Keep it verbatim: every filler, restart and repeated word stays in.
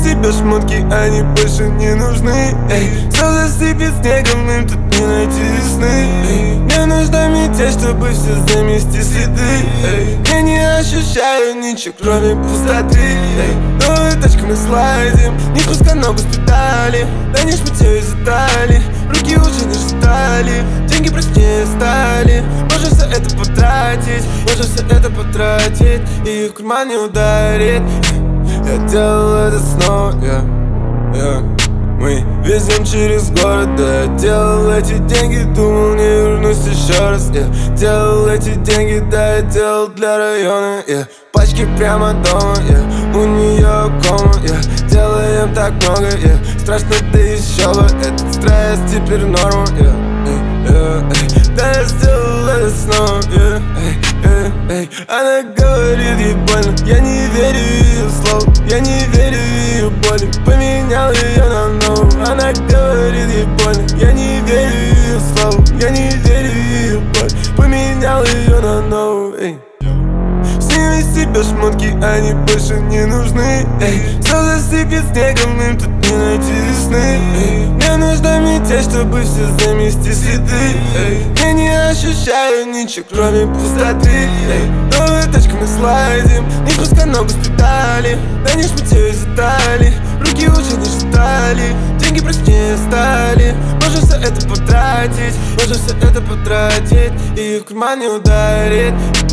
себе шмотки, они больше не нужны. Эй, все засыпет снегом, им тут не найти весны. Эй, мне нужна метель, чтобы все замести следы. Эй, я не ощущаю ничего, кроме пустоты. Эй, новую тачку мы слайдим, не пускай ногу с педали. Да не шматею из Италии, руки уже не ждали. Деньги прочнее стали, можно все это потратить, можно все это потратить, и в карман не ударит. Я делал это снова, yeah, yeah. Мы везем через город, да. Я делал эти деньги, думал, не вернусь еще раз, yeah. Делал эти деньги, да, я делал для района, yeah. Пачки прямо дома, yeah. У нее кома, yeah. Делаем так много, yeah. Страшно, да еще бы. Этот стресс теперь норма, yeah. Эй, yeah, эй. Да, я сделал это снова, yeah. Эй, эй, эй. Она говорит, ей больно, я не верю ее слову, я не верю ее боли. Поменял ее на новую. Она говорит, ей больно, я не верю ее слову, я не верю ее боль. Поменял ее на новую, эй. Сними себе шмотки, они больше не нужны. Эй, все засыпет снегом, им тут не найти весны. Эй, мне нужна метель, чтобы все замести следы. Эй, я не ощущаю ничего, кроме пустоты. Эй, новую тачку мы слайдим, не пускай ногу с педали. Да не шматею из Италии, руки уже не ждали. Деньги прочнее стали, можно все это потратить, можно все это потратить, и в карман не ударит.